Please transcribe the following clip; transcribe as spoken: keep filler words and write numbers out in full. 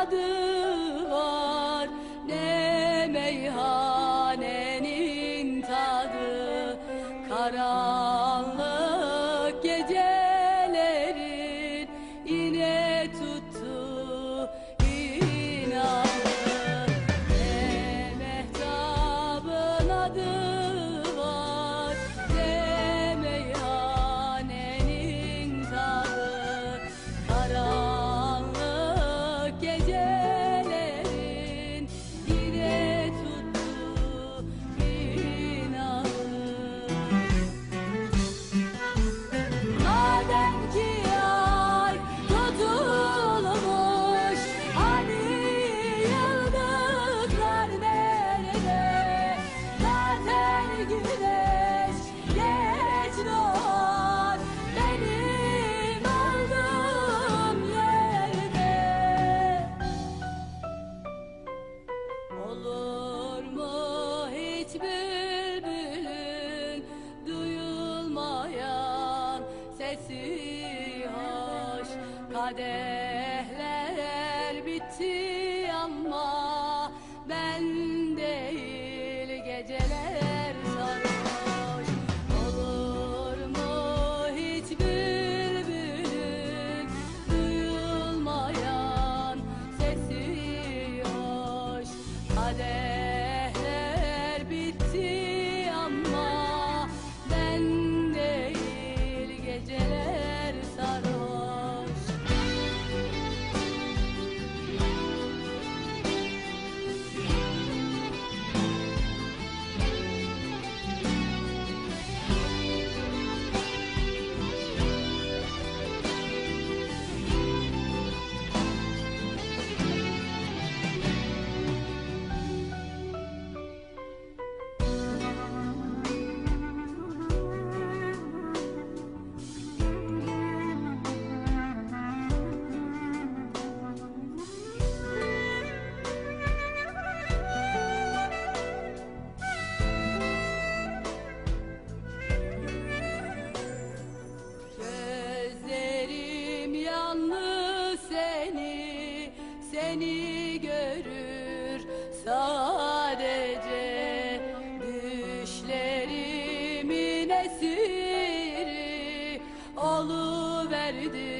tadı var, ne meyhanenin tadı. Karanlık gecelerin yine tuttu inadı. Ne mehtabın adı var, ne meyhanenin tadı. Karanlık gecelerin yine tuttu inadı. Madem ki ay tutulmuş, hani yıldızlar nerede? Zaten güneş geç doğar benim olduğum yerde. Olur mu hiç bülbülün duyulmayan sesi hoş? Kadehler bitti ama ben değil geceler sarhoş. Olur mu hiç bülbülün duyulmayan sesi hoş? Kadehler bitti ama ben değil geceler sarhoş. Gözlerim yalnız seni, seni görür sadece. Düşlerimin esiri oluverdi